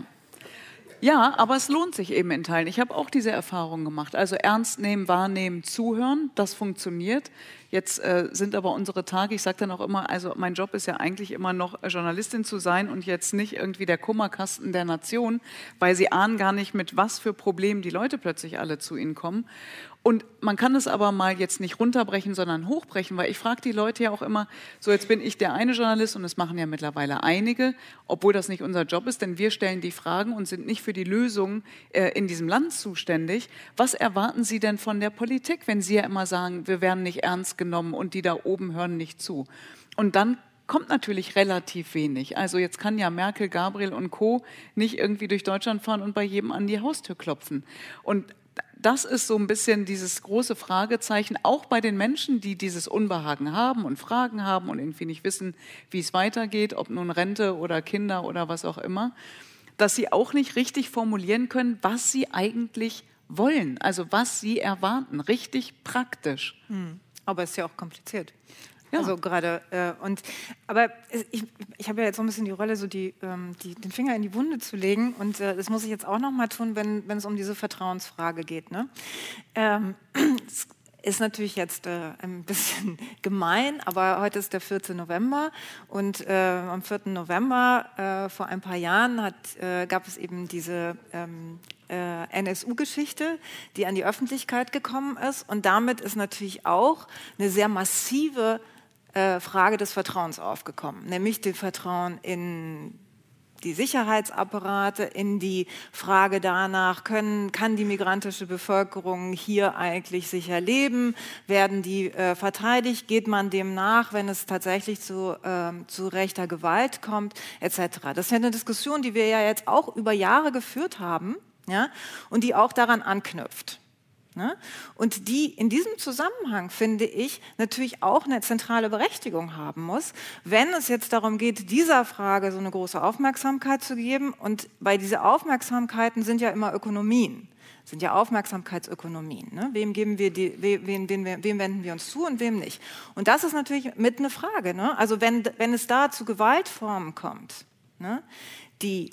Ja, aber es lohnt sich eben in Teilen. Ich habe auch diese Erfahrung gemacht. Also ernst nehmen, wahrnehmen, zuhören, das funktioniert. Jetzt äh, sind aber unsere Tage, ich sage dann auch immer, also mein Job ist ja eigentlich immer noch Journalistin zu sein und jetzt nicht irgendwie der Kummerkasten der Nation, weil sie ahnen gar nicht, mit was für Problemen die Leute plötzlich alle zu ihnen kommen. Und man kann es aber mal jetzt nicht runterbrechen, sondern hochbrechen, weil ich frage die Leute ja auch immer, so jetzt bin ich der eine Journalist und das machen ja mittlerweile einige, obwohl das nicht unser Job ist, denn wir stellen die Fragen und sind nicht für die Lösungen äh, in diesem Land zuständig. Was erwarten Sie denn von der Politik, wenn Sie ja immer sagen, wir werden nicht ernst genommen und die da oben hören nicht zu? Und dann kommt natürlich relativ wenig. Also jetzt kann ja Merkel, Gabriel und Co. nicht irgendwie durch Deutschland fahren und bei jedem an die Haustür klopfen. Und das ist so ein bisschen dieses große Fragezeichen, auch bei den Menschen, die dieses Unbehagen haben und Fragen haben und irgendwie nicht wissen, wie es weitergeht, ob nun Rente oder Kinder oder was auch immer, dass sie auch nicht richtig formulieren können, was sie eigentlich wollen, also was sie erwarten, richtig praktisch. Hm. Aber es ist ja auch kompliziert. Ja. Also gerade äh, und aber ich, ich habe ja jetzt so ein bisschen die Rolle, so die, ähm, die den Finger in die Wunde zu legen und äh, das muss ich jetzt auch noch mal tun, wenn wenn es um diese Vertrauensfrage geht. Ne? Ähm, es ist natürlich jetzt äh, ein bisschen gemein, aber heute ist der vierte November und äh, am vierten November äh, vor ein paar Jahren hat, äh, gab es eben diese ähm, Äh, N S U-Geschichte, die an die Öffentlichkeit gekommen ist. Und damit ist natürlich auch eine sehr massive äh, Frage des Vertrauens aufgekommen, nämlich das Vertrauen in die Sicherheitsapparate, in die Frage danach, können, kann die migrantische Bevölkerung hier eigentlich sicher leben, werden die äh, verteidigt, geht man dem nach, wenn es tatsächlich zu, äh, zu rechter Gewalt kommt, et cetera. Das ist ja eine Diskussion, die wir ja jetzt auch über Jahre geführt haben, ja, und die auch daran anknüpft. Ne? Und die in diesem Zusammenhang, finde ich, natürlich auch eine zentrale Berechtigung haben muss, wenn es jetzt darum geht, dieser Frage so eine große Aufmerksamkeit zu geben. Und bei diesen Aufmerksamkeiten sind ja immer Ökonomien, sind ja Aufmerksamkeitsökonomien. Ne? Wem, geben wir die, wem, wem, wem wenden wir uns zu und wem nicht? Und das ist natürlich mit eine Frage. Ne? Also wenn, wenn es da zu Gewaltformen kommt, ne, die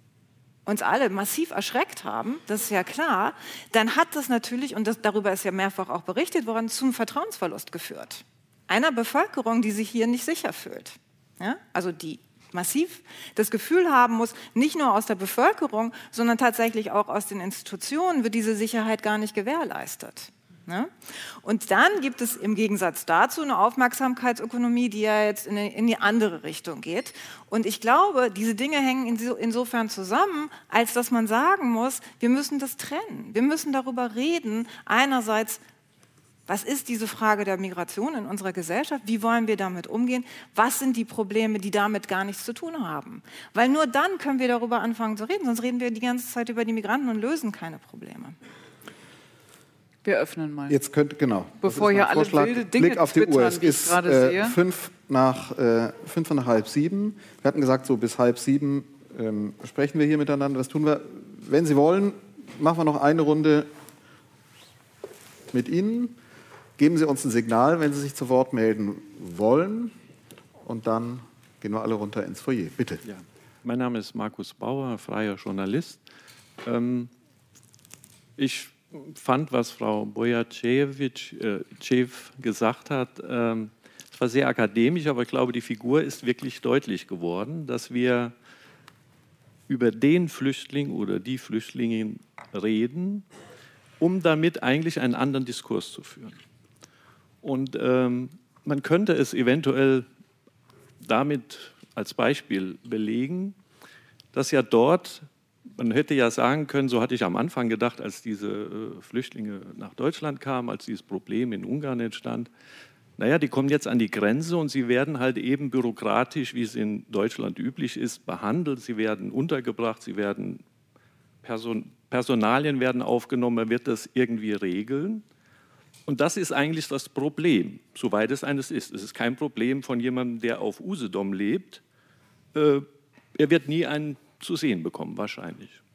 uns alle massiv erschreckt haben, das ist ja klar, dann hat das natürlich, und das, darüber ist ja mehrfach auch berichtet worden, zum Vertrauensverlust geführt. Einer Bevölkerung, die sich hier nicht sicher fühlt. Ja? Also die massiv das Gefühl haben muss, nicht nur aus der Bevölkerung, sondern tatsächlich auch aus den Institutionen wird diese Sicherheit gar nicht gewährleistet. Ne? Und dann gibt es im Gegensatz dazu eine Aufmerksamkeitsökonomie, die ja jetzt in, in die andere Richtung geht. Und ich glaube, diese Dinge hängen inso, insofern zusammen, als dass man sagen muss, wir müssen das trennen. Wir müssen darüber reden, einerseits, was ist diese Frage der Migration in unserer Gesellschaft? Wie wollen wir damit umgehen? Was sind die Probleme, die damit gar nichts zu tun haben? Weil nur dann können wir darüber anfangen zu reden, sonst reden wir die ganze Zeit über die Migranten und lösen keine Probleme. Wir öffnen mal. Jetzt könnt, genau. Bevor hier alle wilde Dinge Blick auf die Uhr. Es twittern, die ich ist gerade äh, sehe. fünf nach, äh, fünf nach halb sieben. Wir hatten gesagt, so bis halb sieben ähm, sprechen wir hier miteinander. Das tun wir. Wenn Sie wollen, machen wir noch eine Runde mit Ihnen. Geben Sie uns ein Signal, wenn Sie sich zu Wort melden wollen. Und dann gehen wir alle runter ins Foyer. Bitte. Ja. Mein Name ist Markus Bauer, freier Journalist. Ähm, ich fand, was Frau Bojacevic äh, gesagt hat, ähm, es war sehr akademisch, aber ich glaube, die Figur ist wirklich deutlich geworden, dass wir über den Flüchtling oder die Flüchtlinge reden, um damit eigentlich einen anderen Diskurs zu führen. Und ähm, man könnte es eventuell damit als Beispiel belegen, dass ja dort, man hätte ja sagen können, so hatte ich am Anfang gedacht, als diese äh, Flüchtlinge nach Deutschland kamen, als dieses Problem in Ungarn entstand, naja, die kommen jetzt an die Grenze und sie werden halt eben bürokratisch, wie es in Deutschland üblich ist, behandelt. Sie werden untergebracht, sie werden Person, Personalien werden aufgenommen, man wird das irgendwie regeln. Und das ist eigentlich das Problem, soweit es eines ist. Es ist kein Problem von jemandem, der auf Usedom lebt. Äh, er wird nie einen zu sehen bekommen, wahrscheinlich.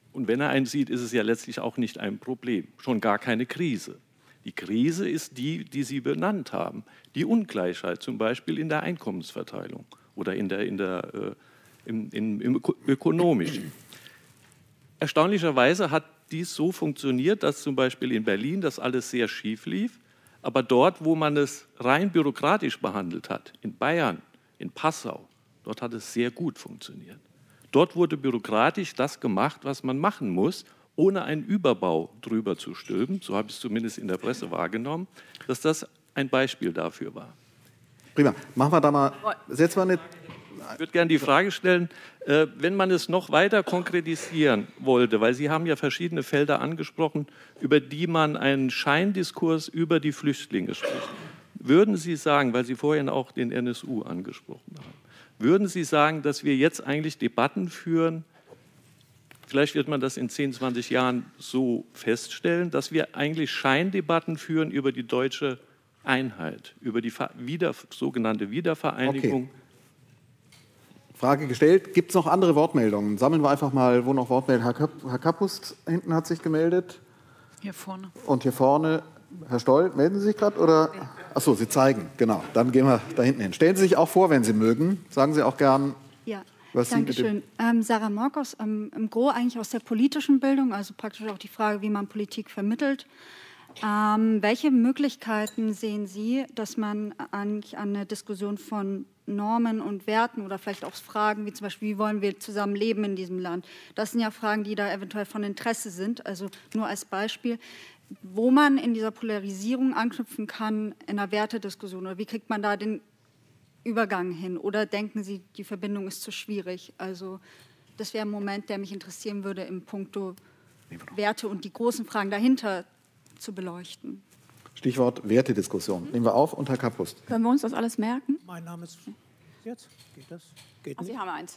Und wenn er einen sieht, ist es ja letztlich auch nicht ein Problem, schon gar keine Krise. Die Krise ist die, die Sie benannt haben, die Ungleichheit, zum Beispiel in der Einkommensverteilung oder in der, in der, äh, im, im, im ökonomischen. Erstaunlicherweise hat dies so funktioniert, dass zum Beispiel in Berlin das alles sehr schief lief, aber dort, wo man es rein bürokratisch behandelt hat, in Bayern, in Passau, dort hat es sehr gut funktioniert. Dort wurde bürokratisch das gemacht, was man machen muss, ohne einen Überbau drüber zu stülpen, so habe ich es zumindest in der Presse wahrgenommen, dass das ein Beispiel dafür war. Prima. Machen wir da mal, setz mal eine... Ich würde gerne die Frage stellen, äh, wenn man es noch weiter konkretisieren wollte, weil Sie haben ja verschiedene Felder angesprochen, über die man einen Scheindiskurs über die Flüchtlinge spricht. Würden Sie sagen, weil Sie vorhin auch den N S U angesprochen haben, würden Sie sagen, dass wir jetzt eigentlich Debatten führen, vielleicht wird man das in zehn, zwanzig Jahren so feststellen, dass wir eigentlich Scheindebatten führen über die deutsche Einheit, über die wieder, sogenannte Wiedervereinigung? Okay. Frage gestellt. Gibt es noch andere Wortmeldungen? Sammeln wir einfach mal, wo noch Wortmeldungen. Herr, Kapp, Herr Kappust hinten hat sich gemeldet. Hier vorne. Und hier vorne. Herr Stoll, melden Sie sich gerade? Oder? Achso, Sie zeigen. Genau. Dann gehen wir da hinten hin. Stellen Sie sich auch vor, wenn Sie mögen. Sagen Sie auch gern, ja, was Sie danke mit dem... schön. Ähm, Sarah Morkos, ähm, im Gros eigentlich aus der politischen Bildung, also praktisch auch die Frage, wie man Politik vermittelt. Ähm, welche Möglichkeiten sehen Sie, dass man eigentlich an eine Diskussion von Normen und Werten oder vielleicht auch Fragen wie zum Beispiel, wie wollen wir zusammen leben in diesem Land? Das sind ja Fragen, die da eventuell von Interesse sind. Also nur als Beispiel, wo man in dieser Polarisierung anknüpfen kann in einer Wertediskussion oder wie kriegt man da den Übergang hin? Oder denken Sie, die Verbindung ist zu schwierig? Also das wäre ein Moment, der mich interessieren würde, im Puncto Werte und die großen Fragen dahinter zu beleuchten. Stichwort Wertediskussion. Nehmen wir auf und Herr Kappust. Können wir uns das alles merken? Mein Name ist... Jetzt? Geht das? Geht Ach, nicht? Sie haben eins.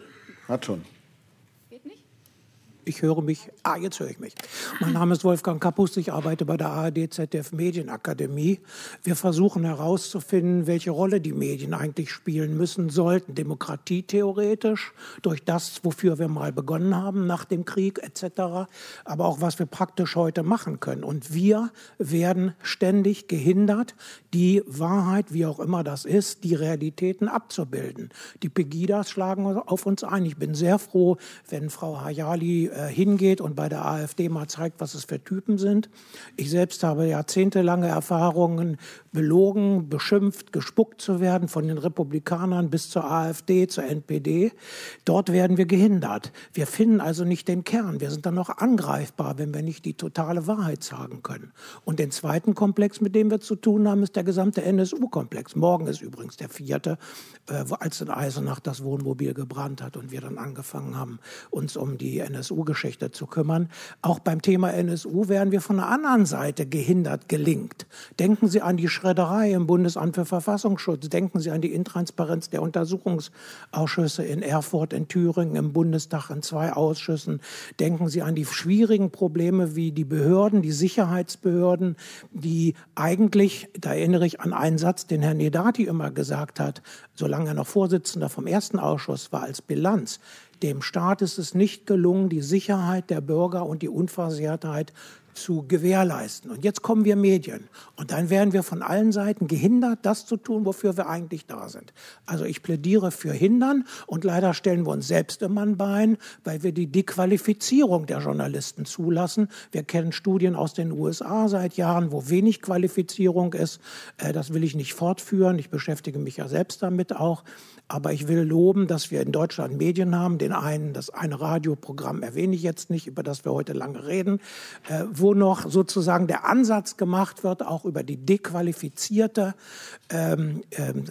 Hat schon. Geht nicht? Ich höre mich, ah, jetzt höre ich mich. Mein Name ist Wolfgang Kappust, ich arbeite bei der A R D Z D F Medienakademie. Wir versuchen herauszufinden, welche Rolle die Medien eigentlich spielen müssen sollten, demokratietheoretisch, durch das, wofür wir mal begonnen haben, nach dem Krieg et cetera, aber auch, was wir praktisch heute machen können. Und wir werden ständig gehindert, die Wahrheit, wie auch immer das ist, die Realitäten abzubilden. Die Pegidas schlagen auf uns ein. Ich bin sehr froh, wenn Frau Hayali hingeht und bei der AfD mal zeigt, was es für Typen sind. Ich selbst habe jahrzehntelange Erfahrungen, belogen, beschimpft, gespuckt zu werden, von den Republikanern bis zur AfD, zur N P D. Dort werden wir gehindert. Wir finden also nicht den Kern. Wir sind dann noch angreifbar, wenn wir nicht die totale Wahrheit sagen können. Und den zweiten Komplex, mit dem wir zu tun haben, ist der gesamte N S U-Komplex. Morgen ist übrigens der vierte, äh, als in Eisenach das Wohnmobil gebrannt hat und wir dann angefangen haben, uns um die N S U-Geschichte zu kümmern. Auch beim Thema N S U werden wir von der anderen Seite gehindert, gelingt. Denken Sie an die Schredderei im Bundesamt für Verfassungsschutz. Denken Sie an die Intransparenz der Untersuchungsausschüsse in Erfurt, in Thüringen, im Bundestag in zwei Ausschüssen. Denken Sie an die schwierigen Probleme wie die Behörden, die Sicherheitsbehörden, die eigentlich, da erinnere ich an einen Satz, den Herr Nedati immer gesagt hat, solange er noch Vorsitzender vom ersten Ausschuss war, als Bilanz: Dem Staat ist es nicht gelungen, die Sicherheit der Bürger und die Unversehrtheit zu gewährleisten. Und jetzt kommen wir Medien. Und dann werden wir von allen Seiten gehindert, das zu tun, wofür wir eigentlich da sind. Also ich plädiere für Hindern und leider stellen wir uns selbst immer ein Bein, weil wir die Dequalifizierung der Journalisten zulassen. Wir kennen Studien aus den U S A seit Jahren, wo wenig Qualifizierung ist. Das will ich nicht fortführen. Ich beschäftige mich ja selbst damit auch. Aber ich will loben, dass wir in Deutschland Medien haben. Den einen, das eine Radioprogramm erwähne ich jetzt nicht, über das wir heute lange reden, äh, wo noch sozusagen der Ansatz gemacht wird, auch über die dequalifizierte ähm, ähm,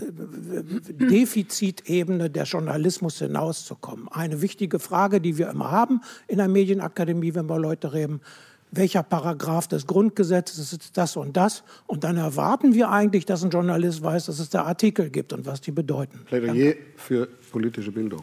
Defizitebene der Journalismus hinauszukommen. Eine wichtige Frage, die wir immer haben in der Medienakademie, wenn wir Leute reden: Welcher Paragraph des Grundgesetzes ist das und das? Und dann erwarten wir eigentlich, dass ein Journalist weiß, dass es da Artikel gibt und was die bedeuten. Plädoyer für politische Bildung.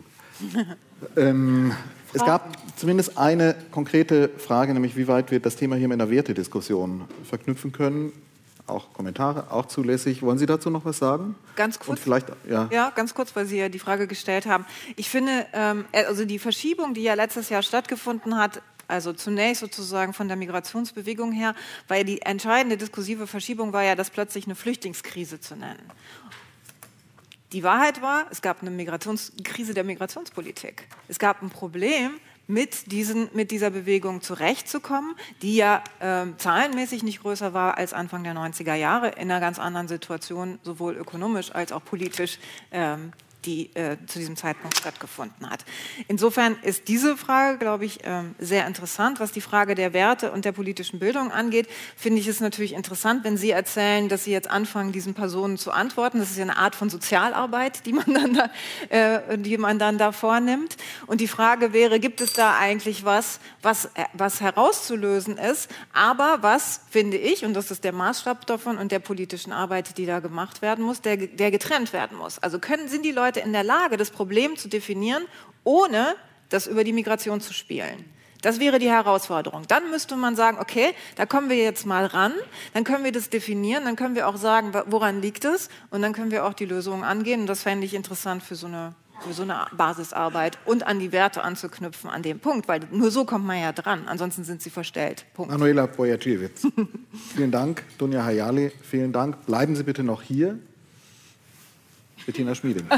ähm, es gab zumindest eine konkrete Frage, nämlich wie weit wir das Thema hier mit einer Wertediskussion verknüpfen können. auch Kommentare, auch zulässig. Wollen Sie dazu noch was sagen? Ganz kurz. Und vielleicht, ja. ja, ganz kurz, weil Sie ja die Frage gestellt haben. Ich finde, ähm, also die Verschiebung, die ja letztes Jahr stattgefunden hat, also zunächst sozusagen von der Migrationsbewegung her, weil die entscheidende diskursive Verschiebung war ja, das plötzlich eine Flüchtlingskrise zu nennen. Die Wahrheit war, es gab eine Migrationskrise der Migrationspolitik. Es gab ein Problem, mit, diesen, mit dieser Bewegung zurechtzukommen, die ja äh, zahlenmäßig nicht größer war als Anfang der neunziger Jahre, in einer ganz anderen Situation, sowohl ökonomisch als auch politisch, ähm, die äh, zu diesem Zeitpunkt stattgefunden hat. Insofern ist diese Frage, glaube ich, ähm, sehr interessant. Was die Frage der Werte und der politischen Bildung angeht, finde ich es natürlich interessant, wenn Sie erzählen, dass Sie jetzt anfangen, diesen Personen zu antworten. Das ist ja eine Art von Sozialarbeit, die man dann da, äh, die man dann da vornimmt. Und die Frage wäre, gibt es da eigentlich was, was, was herauszulösen ist, aber was, finde ich, und das ist der Maßstab davon und der politischen Arbeit, die da gemacht werden muss, der, der getrennt werden muss. Also können, sind die Leute in der Lage, das Problem zu definieren, ohne das über die Migration zu spielen. Das wäre die Herausforderung. Dann müsste man sagen, okay, da kommen wir jetzt mal ran, dann können wir das definieren, dann können wir auch sagen, woran liegt es, und dann können wir auch die Lösungen angehen. Und das fände ich interessant für so eine, für so eine Basisarbeit und an die Werte anzuknüpfen an dem Punkt, weil nur so kommt man ja dran, ansonsten sind sie verstellt. Punkt. Manuela Bojaciewicz. Vielen Dank. Dunja Hayali, vielen Dank. Bleiben Sie bitte noch hier. Bettina Schmieding.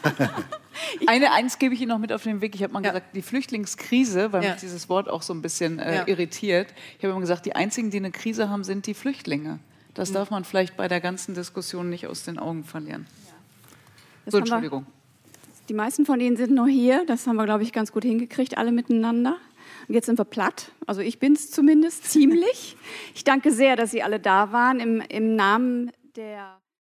Eine, eins gebe ich Ihnen noch mit auf den Weg. Ich habe mal ja. gesagt, die Flüchtlingskrise, weil ja. mich dieses Wort auch so ein bisschen äh, ja. irritiert. Ich habe immer gesagt, die einzigen, die eine Krise haben, sind die Flüchtlinge. Das mhm. darf man vielleicht bei der ganzen Diskussion nicht aus den Augen verlieren. Ja. So, Entschuldigung. Wir, die meisten von Ihnen sind noch hier. Das haben wir, glaube ich, ganz gut hingekriegt, alle miteinander. Und jetzt sind wir platt. Also ich bin es zumindest ziemlich. Ich danke sehr, dass Sie alle da waren. Im, im Namen der...